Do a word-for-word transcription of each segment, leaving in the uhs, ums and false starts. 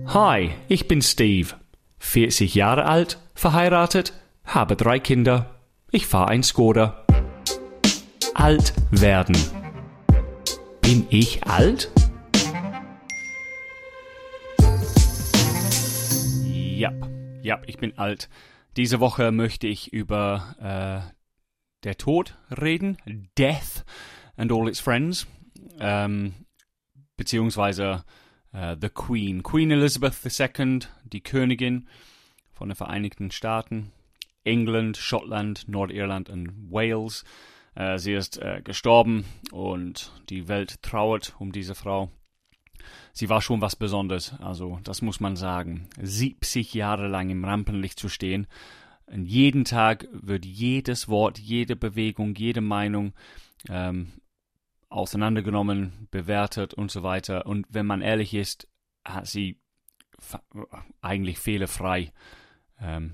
Hi, ich bin Steve, vierzig Jahre alt, verheiratet, habe drei Kinder. Ich fahre ein Skoda. Alt werden. Bin ich alt? Ja, ja, ich bin alt. Diese Woche möchte ich über äh, der Tod reden, Death and all its friends, ähm, beziehungsweise äh, The Queen, Queen Elizabeth the Second, die Königin von den Vereinigten Staaten, England, Schottland, Nordirland und Wales. Äh, sie ist äh, gestorben und die Welt trauert um diese Frau. Sie war schon was Besonderes, also das muss man sagen. siebzig Jahre lang im Rampenlicht zu stehen. Und jeden Tag wird jedes Wort, jede Bewegung, jede Meinung ähm, auseinandergenommen, bewertet und so weiter. Und wenn man ehrlich ist, hat sie fa- eigentlich fehlerfrei ähm,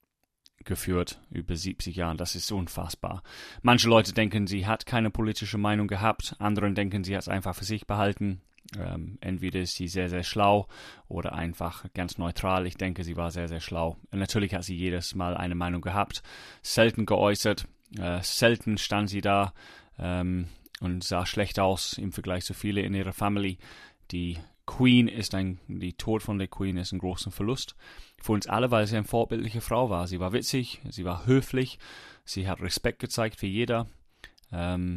geführt über siebzig Jahre. Das ist unfassbar. Manche Leute denken, sie hat keine politische Meinung gehabt. Andere denken, sie hat es einfach für sich behalten. Ähm, entweder ist sie sehr, sehr schlau oder einfach ganz neutral. Ich denke, sie war sehr, sehr schlau. Und natürlich hat sie jedes Mal eine Meinung gehabt, selten geäußert, äh, selten stand sie da ähm, und sah schlecht aus im Vergleich zu vielen in ihrer Family. Die Queen ist ein, die Tod von der Queen ist ein großer Verlust für uns alle, weil sie eine vorbildliche Frau war. Sie war witzig, sie war höflich, sie hat Respekt gezeigt für jeder. Ähm,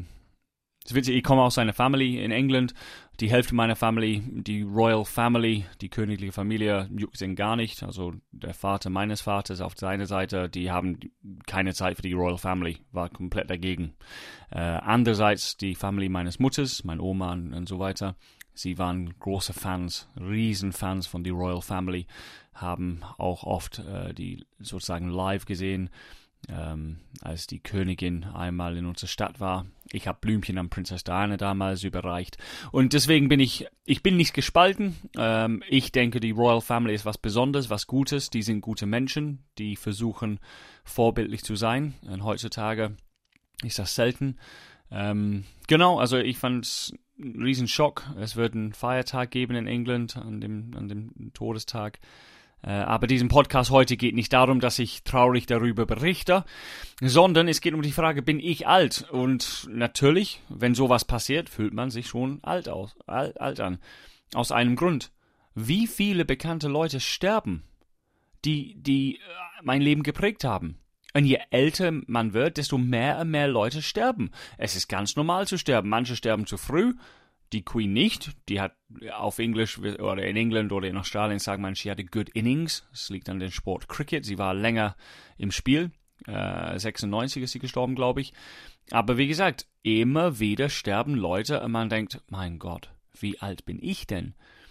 Ich komme aus einer Family in England. Die Hälfte meiner Family, die Royal Family, die königliche Familie, juckt sie gar nicht. Also der Vater meines Vaters auf seiner Seite, die haben keine Zeit für die Royal Family, war komplett dagegen. Äh, andererseits die Family meines Mutters, meine Oma und, und so weiter, sie waren große Fans, Riesenfans von der Royal Family, haben auch oft äh, die sozusagen live gesehen. Ähm, als die Königin einmal in unserer Stadt war. Ich habe Blümchen an Prinzess Diana damals überreicht. Und deswegen bin ich, ich bin nicht gespalten. Ähm, ich denke, die Royal Family ist was Besonderes, was Gutes. Die sind gute Menschen, die versuchen, vorbildlich zu sein. Und heutzutage ist das selten. Ähm, genau, also ich fand es ein Riesenschock. Es wird einen Feiertag geben in England an dem, an dem Todestag. Aber diesen Podcast heute geht nicht darum, dass ich traurig darüber berichte, sondern es geht um die Frage, bin ich alt? Und natürlich, wenn sowas passiert, fühlt man sich schon alt, aus, alt, alt an. Aus einem Grund. Wie viele bekannte Leute sterben, die, die mein Leben geprägt haben? Und je älter man wird, desto mehr und mehr Leute sterben. Es ist ganz normal zu sterben. Manche sterben zu früh. Die Queen nicht, die hat auf Englisch oder in England oder in Australien sagt man, she had a good innings. Das liegt an dem Sport Cricket. Sie war länger im Spiel. Äh, sechsundneunzig ist sie gestorben, glaube ich. Aber wie gesagt, immer wieder sterben Leute und man denkt, mein Gott, wie alt bin ich denn?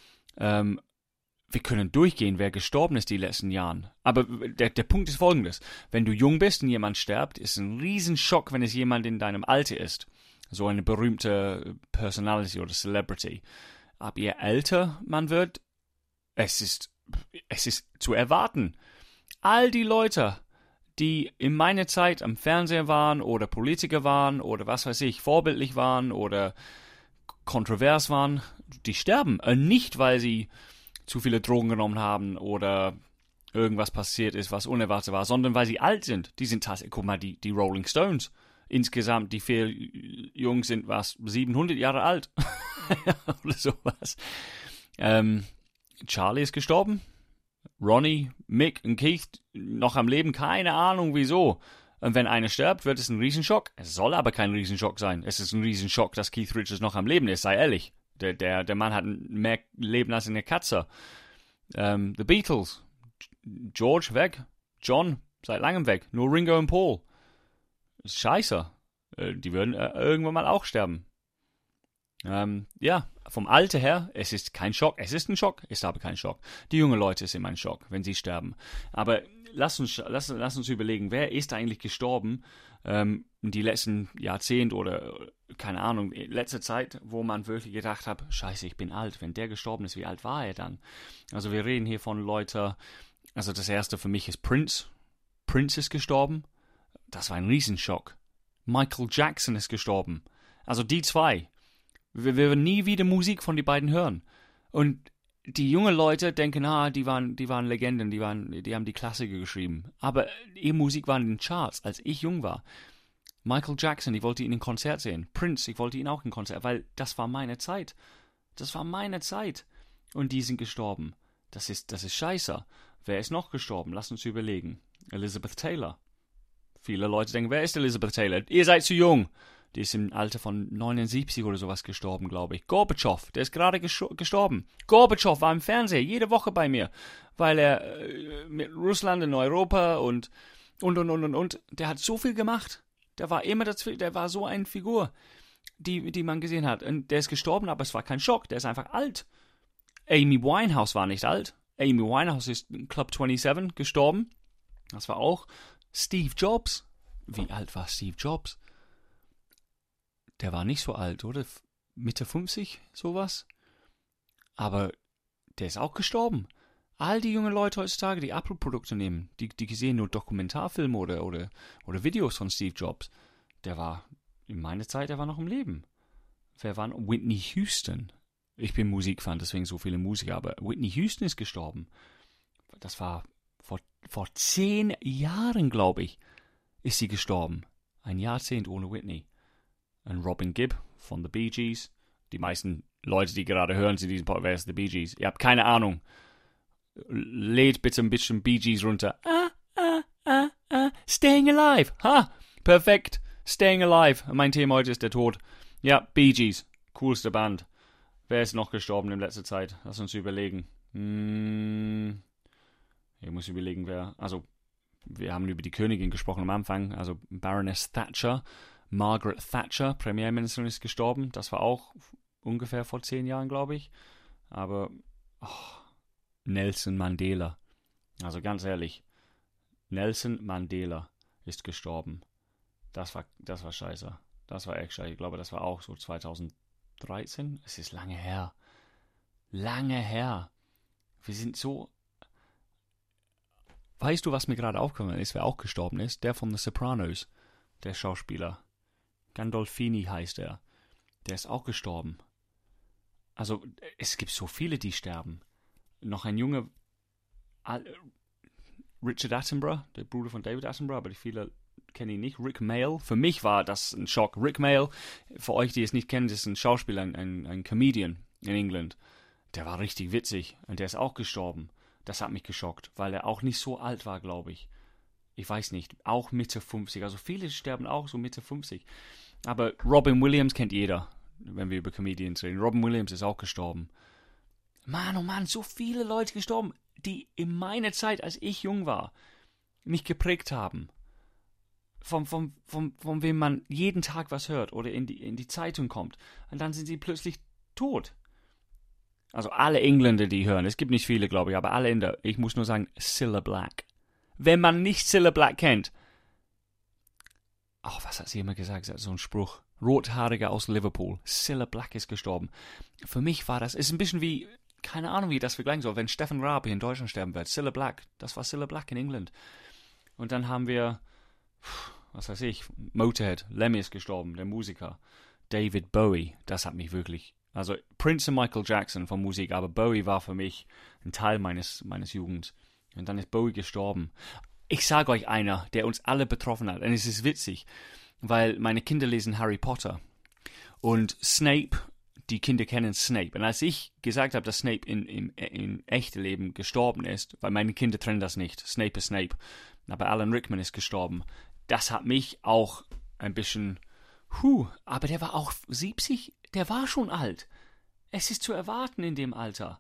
Ähm, wir können durchgehen, wer gestorben ist die letzten Jahren. Aber der, der Punkt ist folgendes. Wenn du jung bist und jemand stirbt, ist es ein Riesenschock, wenn es jemand in deinem Alter ist. So eine berühmte Personality oder Celebrity. Aber je älter man wird, es ist, es ist zu erwarten. All die Leute, die in meiner Zeit am Fernsehen waren oder Politiker waren oder was weiß ich, vorbildlich waren oder kontrovers waren, die sterben. Und nicht, weil sie zu viele Drogen genommen haben oder irgendwas passiert ist, was unerwartet war, sondern weil sie alt sind. Die sind tatsächlich, guck mal, die, die Rolling Stones. Insgesamt, die vier Jungs sind was, siebenhundert Jahre alt oder sowas. Ähm, Charlie ist gestorben. Ronnie, Mick und Keith noch am Leben. Keine Ahnung wieso. Und wenn einer stirbt, wird es ein Riesenschock. Es soll aber kein Riesenschock sein. Es ist ein Riesenschock, dass Keith Richards noch am Leben ist, sei ehrlich. Der, der, der Mann hat mehr Leben als eine Katze. Ähm, The Beatles. George weg. John seit langem weg. Nur Ringo und Paul. Scheiße. Die würden äh, irgendwann mal auch sterben. Ähm, ja, vom Alter her, es ist kein Schock. Es ist ein Schock, ist aber kein Schock. Die jungen Leute sind ein Schock, wenn sie sterben. Aber lass uns, lass, lass uns überlegen, wer ist eigentlich gestorben ähm, in die letzten Jahrzehnte oder, keine Ahnung, in letzter Zeit, wo man wirklich gedacht hat, scheiße, ich bin alt. Wenn der gestorben ist, wie alt war er dann? Also wir reden hier von Leuten, also das erste für mich ist Prince. Prince ist gestorben. Das war ein Riesenschock. Michael Jackson ist gestorben. Also die zwei. Wir werden nie wieder Musik von den beiden hören. Und die jungen Leute denken, ah, die waren, die waren Legenden, die waren, die haben die Klassiker geschrieben. Aber ihre Musik war in den Charts, als ich jung war. Michael Jackson, ich wollte ihn in Konzert sehen. Prince, ich wollte ihn auch in Konzert, weil das war meine Zeit. Das war meine Zeit. Und die sind gestorben. Das ist, das ist scheiße. Wer ist noch gestorben? Lass uns überlegen. Elizabeth Taylor. Viele Leute denken, wer ist Elizabeth Taylor? Ihr seid zu jung. Die ist im Alter von neunundsiebzig oder sowas gestorben, glaube ich. Gorbatschow, der ist gerade gestorben. Gorbatschow war im Fernsehen jede Woche bei mir, weil er äh, mit Russland in Europa und und und und und und. Der hat so viel gemacht. Der war immer dazwischen. Der war so eine Figur, die die man gesehen hat. Und der ist gestorben, aber es war kein Schock. Der ist einfach alt. Amy Winehouse war nicht alt. Amy Winehouse ist in Club siebenundzwanzig gestorben. Das war auch Steve Jobs. Wie alt war Steve Jobs? Der war nicht so alt, oder? Mitte fünfzig, sowas. Aber der ist auch gestorben. All die jungen Leute heutzutage, die Apple-Produkte nehmen, die, die sehen nur Dokumentarfilme oder, oder, oder Videos von Steve Jobs. Der war, in meiner Zeit, der war noch im Leben. Wer war noch? Whitney Houston. Ich bin Musikfan, deswegen so viele Musiker, aber Whitney Houston ist gestorben. Das war vor, vor zehn Jahren, glaube ich, ist sie gestorben. Ein Jahrzehnt ohne Whitney. Und Robin Gibb von The Bee Gees. Die meisten Leute, die gerade hören, sie diesen Podcast, The Bee Gees. Ihr habt keine Ahnung. Lädt bitte ein bisschen Bee Gees runter. Ah, ah, ah, ah. Staying Alive. Ha, perfekt. Staying Alive. Mein Thema heute ist der Tod. Ja, Bee Gees. Coolste Band. Wer ist noch gestorben in letzter Zeit? Lass uns überlegen. Hm, ich muss überlegen, wer. Also, wir haben über die Königin gesprochen am Anfang. Also, Baroness Thatcher. Margaret Thatcher, Premierministerin, ist gestorben. Das war auch ungefähr vor zehn Jahren, glaube ich. Aber oh, Nelson Mandela. Also ganz ehrlich, Nelson Mandela ist gestorben. Das war, das war scheiße. Das war echt scheiße. Ich glaube, das war auch so zweitausenddreizehn. Es ist lange her. Lange her. Wir sind so... Weißt du, was mir gerade aufgekommen ist, wer auch gestorben ist? Der von The Sopranos. Der Schauspieler. Gandolfini heißt er. Der ist auch gestorben. Also, es gibt so viele, die sterben. Noch ein Junge, Richard Attenborough, der Bruder von David Attenborough, aber viele kennen ihn nicht. Rick Mayall, für mich war das ein Schock. Rick Mayall, für euch, die es nicht kennen, das ist ein Schauspieler, ein, ein, ein Comedian in England. Der war richtig witzig und der ist auch gestorben. Das hat mich geschockt, weil er auch nicht so alt war, glaube ich. Ich weiß nicht, auch Mitte fünfzig. Also viele sterben auch so Mitte fünfzig. Aber Robin Williams kennt jeder, wenn wir über Comedians reden. Robin Williams ist auch gestorben. Mann, oh Mann, so viele Leute gestorben, die in meiner Zeit, als ich jung war, mich geprägt haben. Von, von, von, von wem man jeden Tag was hört oder in die, in die Zeitung kommt. Und dann sind sie plötzlich tot. Also alle Engländer, die hören. Es gibt nicht viele, glaube ich, aber alle Inder. Ich muss nur sagen, Cilla Black. Wenn man nicht Cilla Black kennt. Ach, was hat sie immer gesagt? So ein Spruch. Rothaariger aus Liverpool. Cilla Black ist gestorben. Für mich war das, ist ein bisschen wie, keine Ahnung, wie ich das vergleichen soll, wenn Stefan Raab hier in Deutschland sterben wird. Cilla Black. Das war Cilla Black in England. Und dann haben wir, was weiß ich, Motorhead. Lemmy ist gestorben, der Musiker. David Bowie. Das hat mich wirklich, also Prince und Michael Jackson von Musik, aber Bowie war für mich ein Teil meines, meines Jugends. Und dann ist Bowie gestorben. Ich sage euch einer, der uns alle betroffen hat. Und es ist witzig, weil meine Kinder lesen Harry Potter. Und Snape, die Kinder kennen Snape. Und als ich gesagt habe, dass Snape in, in, in echtem Leben gestorben ist, weil meine Kinder trennen das nicht. Snape ist Snape. Aber Alan Rickman ist gestorben. Das hat mich auch ein bisschen... Huh, aber der war auch siebzig. Der war schon alt. Es ist zu erwarten in dem Alter.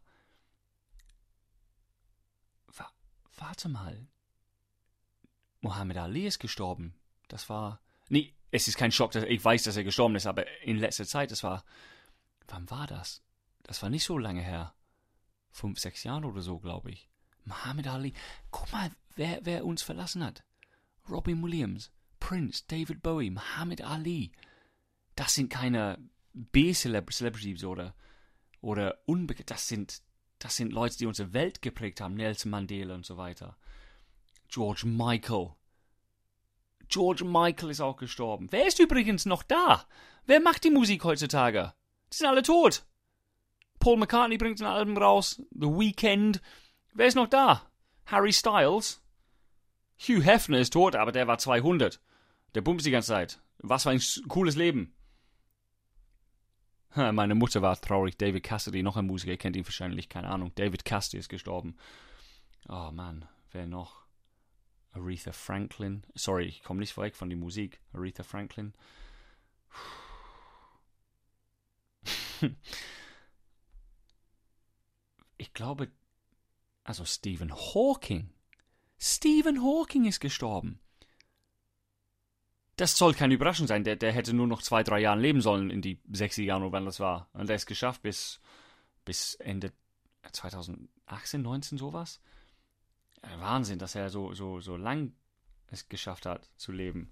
Warte mal. Muhammad Ali ist gestorben. Das war... Nee, es ist kein Schock, dass ich weiß, dass er gestorben ist, aber in letzter Zeit, das war... Wann war das? Das war nicht so lange her. Fünf, sechs Jahren oder so, glaube ich. Muhammad Ali. Guck mal, wer, wer uns verlassen hat. Robin Williams, Prince, David Bowie, Muhammad Ali. Das sind keine B-Celebrities oder, oder unbekannt. Das sind... Das sind Leute, die unsere Welt geprägt haben. Nelson Mandela und so weiter. George Michael. George Michael ist auch gestorben. Wer ist übrigens noch da? Wer macht die Musik heutzutage? Die sind alle tot. Paul McCartney bringt ein Album raus. The Weeknd. Wer ist noch da? Harry Styles. Hugh Hefner ist tot, aber der war zweihundert. Der bumst die ganze Zeit. Was für ein cooles Leben. Meine Mutter war traurig. David Cassidy, noch ein Musiker, ihr kennt ihn wahrscheinlich, keine Ahnung. David Cassidy ist gestorben. Oh Mann, wer noch? Aretha Franklin. Sorry, ich komme nicht weg von der Musik. Aretha Franklin. Ich glaube, also Stephen Hawking. Stephen Hawking ist gestorben. Das soll keine Überraschung sein. Der, der hätte nur noch zwei, drei Jahre leben sollen in die sechziger Jahren, wann das war. Und der ist geschafft bis, bis Ende zweitausendachtzehn, neunzehn, sowas. Wahnsinn, dass er so, so, so lang es geschafft hat zu leben.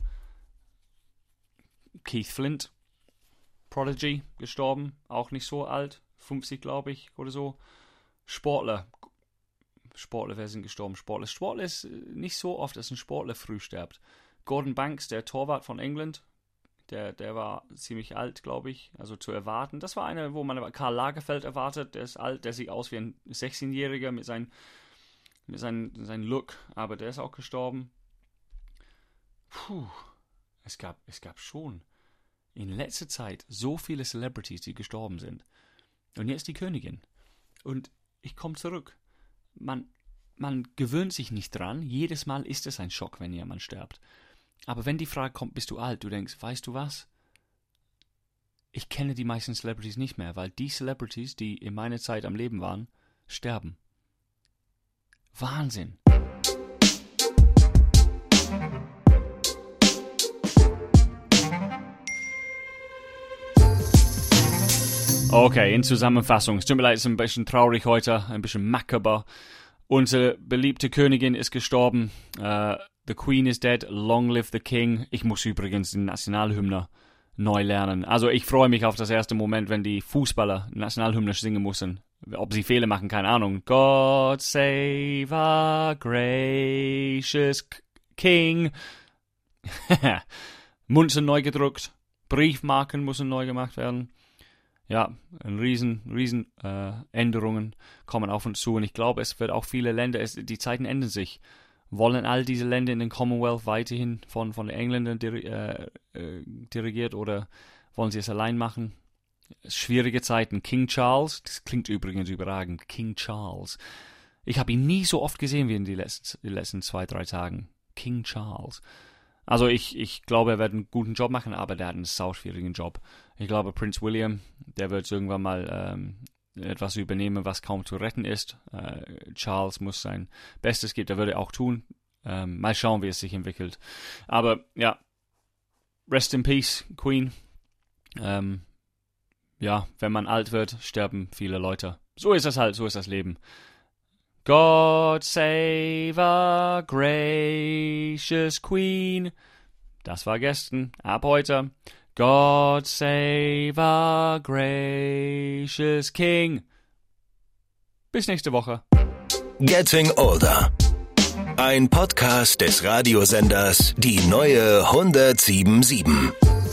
Keith Flint, Prodigy, gestorben. Auch nicht so alt. fünfzig, glaube ich, oder so. Sportler. Sportler, wer sind gestorben? Sportler. Sportler ist nicht so oft, dass ein Sportler früh stirbt. Gordon Banks, der Torwart von England, der, der war ziemlich alt, glaube ich, also zu erwarten. Das war einer, wo man Karl Lagerfeld erwartet, der ist alt, der sieht aus wie ein sechzehnjähriger mit seinem mit seinem sein Look, aber der ist auch gestorben. Puh, es gab, es gab schon in letzter Zeit so viele Celebrities, die gestorben sind. Und jetzt die Königin. Und ich komme zurück. Man, man gewöhnt sich nicht dran. Jedes Mal ist es ein Schock, wenn jemand stirbt. Aber wenn die Frage kommt, bist du alt, du denkst, weißt du was? Ich kenne die meisten Celebrities nicht mehr, weil die Celebrities, die in meiner Zeit am Leben waren, sterben. Wahnsinn. Okay, in Zusammenfassung. Es tut mir leid, es ist ein bisschen traurig heute, ein bisschen makaber. Unsere beliebte Königin ist gestorben. Uh, the Queen is dead. Long live the King. Ich muss übrigens den Nationalhymne neu lernen. Also ich freue mich auf das erste Moment, wenn die Fußballer Nationalhymne singen müssen. Ob sie Fehler machen, keine Ahnung. God save our gracious King. Münzen neu gedruckt. Briefmarken müssen neu gemacht werden. Ja, ein riesen, riesen äh, Änderungen kommen auf uns zu. Und ich glaube, es wird auch viele Länder, es, die Zeiten ändern sich. Wollen all diese Länder in den Commonwealth weiterhin von, von den Engländern diri- äh, äh, dirigiert oder wollen sie es allein machen? Schwierige Zeiten. King Charles, das klingt übrigens überragend. King Charles. Ich habe ihn nie so oft gesehen wie in den letzten, die letzten zwei, drei Tagen. King Charles. Also ich, ich glaube, er wird einen guten Job machen, aber der hat einen sauschwierigen Job. Ich glaube, Prinz William, der wird irgendwann mal ähm, etwas übernehmen, was kaum zu retten ist. Äh, Charles muss sein Bestes geben, der würde er auch tun. Ähm, mal schauen, wie es sich entwickelt. Aber ja, rest in peace, Queen. Ähm, ja, wenn man alt wird, sterben viele Leute. So ist das halt, so ist das Leben. God save our gracious Queen. Das war gestern, ab heute. God save our gracious King. Bis nächste Woche. Getting Older. Ein Podcast des Radiosenders Die Neue hundertsieben Komma sieben.